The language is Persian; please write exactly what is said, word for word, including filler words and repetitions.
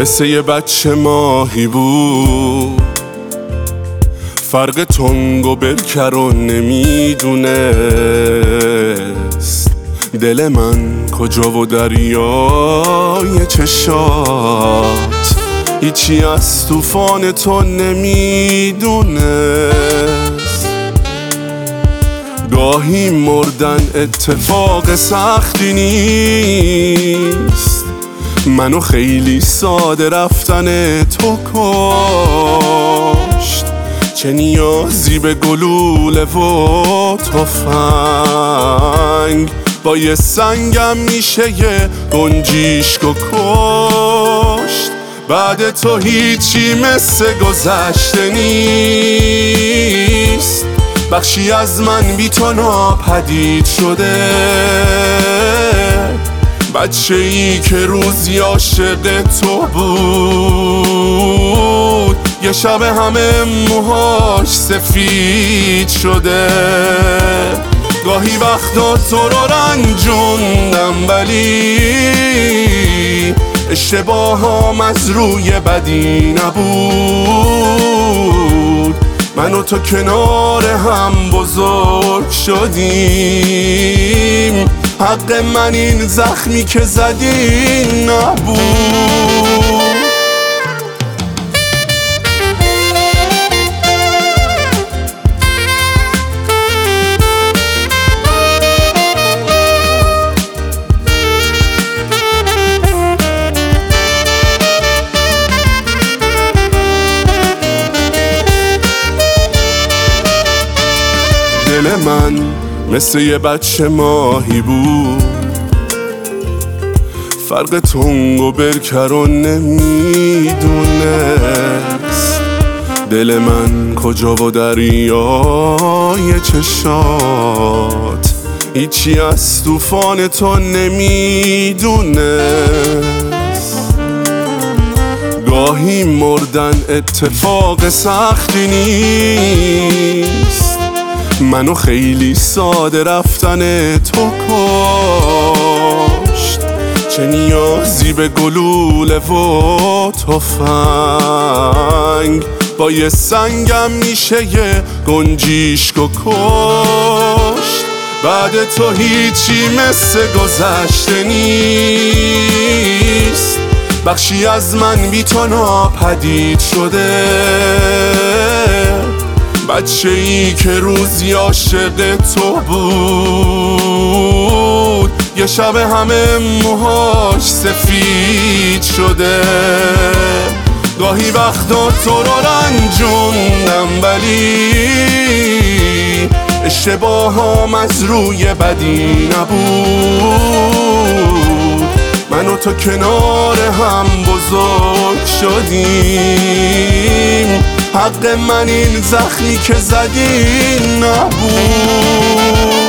مثل یه بچه ماهی بود، فرق تنگ و برکر رو نمیدونست. دل من کجا و دریای چشات هیچی از طوفان تو نمیدونست. گاهی مردن اتفاق سختی نیست، منو خیلی ساده رفتن تو کشت. چه نیازی به گلوله و تفنگ، با یه سنگم میشه یه گنجیشکو کشت. بعد تو هیچی مثل گذشته نیست، بخشی از من بی تو ناپدید شده. بچه ای که روزی عاشق تو بود، یه شب همه موهاش سفید شده. گاهی وقتا تو رو رنجوندم ولی اشتباهام از روی بدی نبود. من و تو کنار هم بزرگ شدیم، حق من این زخمی که زدی نبود. دل من مثل یه بچه ماهی بود، فرق تنگ و برکر رو نمیدونست. دل من کجا و دریای چشات هیچی از طوفان تو نمیدونست. گاهی مردن اتفاق سختی نیست، منو خیلی ساده رفتن تو کشت. چه نیازی به گلوله و تفنگ، با یه سنگم میشه یه گنجیشکو کشت. بعد تو هیچی مثل گذشته نیست، بخشی از من بی تو ناپدید شده. بچه ای که روزی عاشق تو بود، یه شب همه موهاش سفید شده. گاهی وقتا تو رو رنجوندم ولی اشتباهام از روی بدی نبود. من و تو کنار هم بزرگ شدیم، حق من این زخمی که زدی نبود.